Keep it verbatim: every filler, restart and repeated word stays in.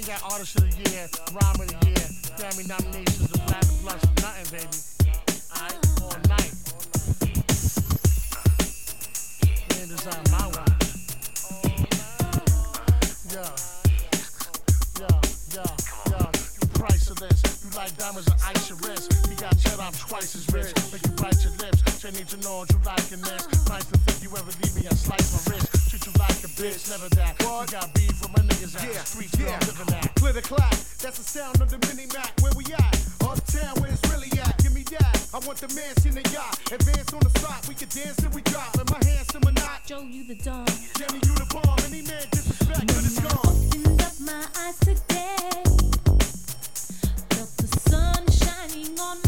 you got Artist of the Year, Rhyme of the Year, Grammy nominations, the Black Plus, nothing, baby. Alright, all night. Man, design my watch. Yeah. Yeah, yeah, yeah. You priceless. You like diamonds and ice your wrist. You got cheddar, I'm twice as rich. Make you bite your lips. They need to know what you liking this. Nice to think you ever leave me and slice my wrist. Treat you like a bitch, never that. You got beef with my niggas out the streets where I'm living at. Clear the clock, that's the sound of the mini-Mac. Where we at? Uptown, where it's really at. Give me that. I want the mansion and yacht. Advance on the spot, we can dance till we drop. Let my hands to my knot. Joe, you the dawn. Jenny, you the bomb. Any man disrespect, but it's gone. Opened up my eyes today. Felt the sun shining on